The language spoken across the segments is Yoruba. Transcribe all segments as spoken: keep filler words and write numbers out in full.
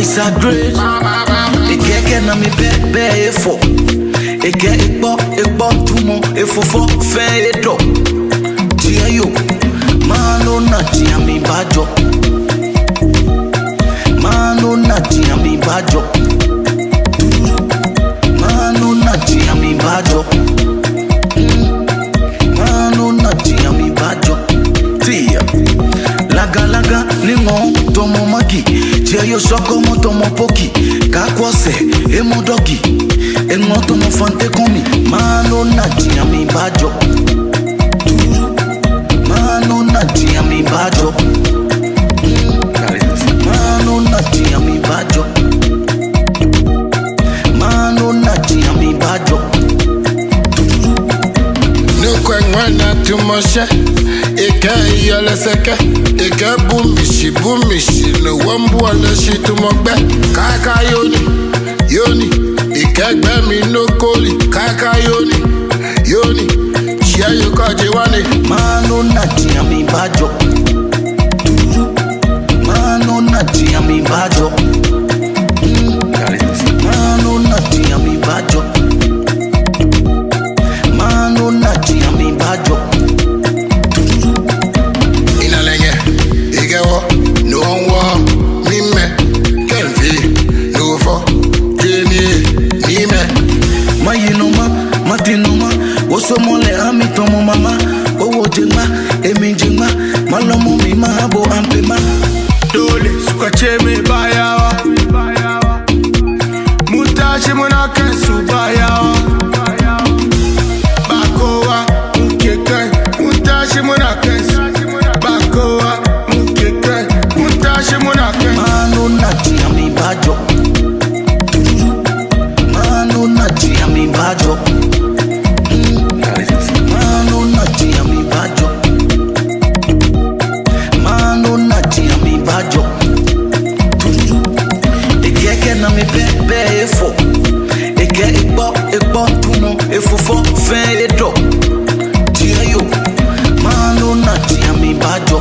boys are great. They get get na me be be for. They get it bo it bo tumo it for for fair do. Tia yo, mano na tia mi bajo. Mano na tia mi bajo. Mano na tia mi bajo. Mano na tia mi bajo. Tia. Laga laga ningo tomo maki. Tia yo shoko mo tomo poki. Kakwase emo dogi. Engo tomo fante komi. Mano na tia mi bajo. Mano na tia mi bajo. Mano na tia mi bajo. Mano na tia mi bajo. No kwengwana tumoshe. Eke yole seke. Eke bumishi bumishi. No wambu wale shi tumogbe. Kaka yoni yoni. Eke gbe mi no koli. Kaka yoni yoni. Chia yo kaje wane. Mano na tia mi bajo. Mano na tia mi bajo. Mano na tia mi bajo. Mano na tia mi bajo. Inalenge igewo no wo mime kenfi no fo jeni nime Mayinoma matinoma woso mole ami tomo mama owo jema emi jema malomo mi mahabo ampema dole suka ce mai bayawa mun tashi muna kan su bayawa ba kowa muke kai mun tashi muna kan su ba kowa muke kai mun tashi muna kan mano na tia mi bajo. Mano na tia mi bajo. Mano na tia mi bajo. Mano na tia mi bajo. Eke ke na mi be be fo. Eke ipo ipo tumo ifufo fe do. Tia yo. Mano na tia mi bajo.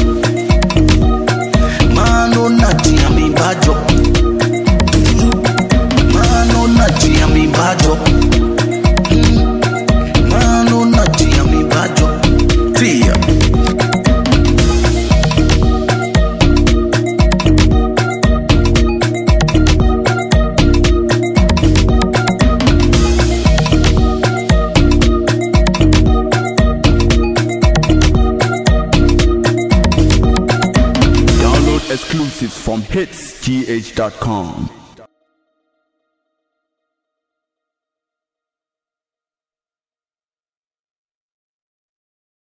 Mano na tia mi bajo. Mano na tia mi bajo. Mano na tia mi bajo. Tia. Download exclusives from hits T H dot com.